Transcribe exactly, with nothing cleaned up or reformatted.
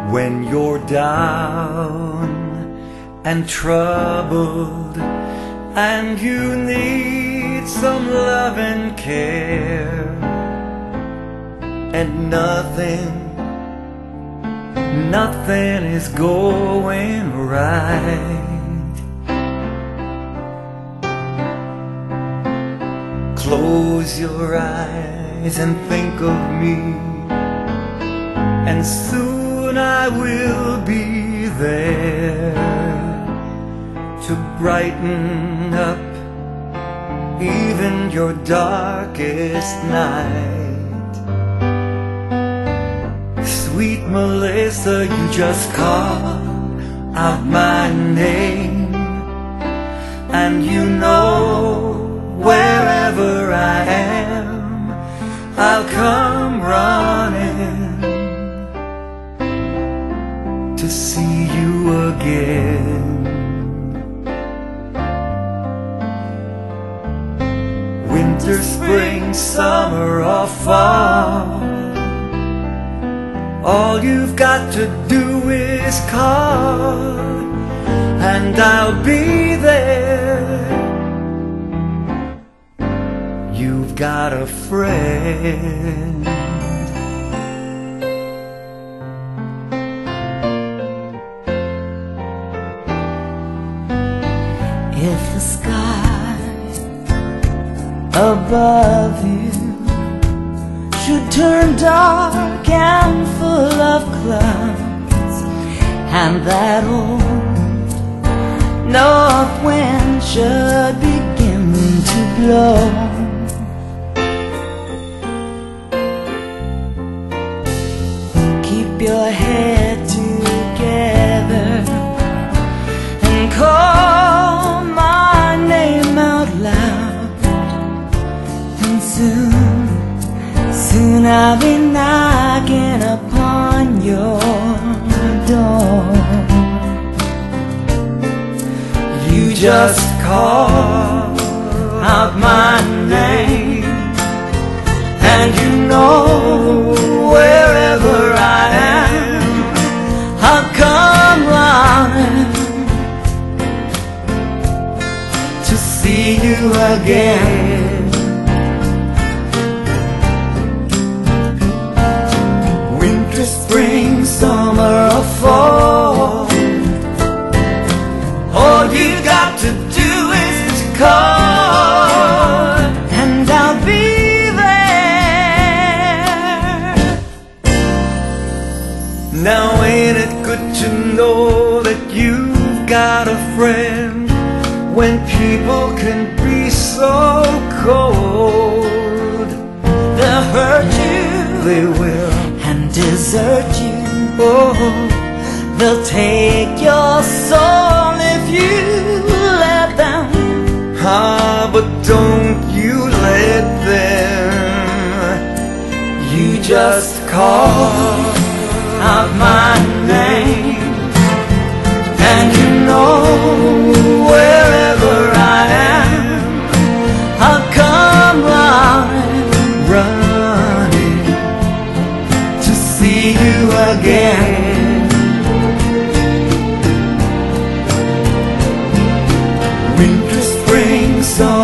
When you're down and troubled and you need some love and care, and nothing, nothing is going right, close your eyes and think of me, and soon I will be there to brighten up even your darkest night. Sweet Melissa, you just call out my name, and you know wherever I am, I'll come running to see you again. Winter, spring, summer or fall, all you've got to do is call, and I'll be there. You've got a friend. If the sky above you should turn dark and full of clouds, and that old north wind should begin to blow, keep your head together and call my name out loud, and soon, soon I'll be knocking upon your door. You just call out my name, and you know wherever I am, I'll come running to see you again. Winter, spring, summer or fall, all you got to do is call, and I'll be there. Now ain't it good to know that you've got a friend, when people can be so cold? They'll hurt you, They will. and desert you. Oh, They'll take your soul if you let them. ah, but don't you let them. You just call out my name, and you know wherever I am, I'll come running, running to see you again. Winter, spring, summer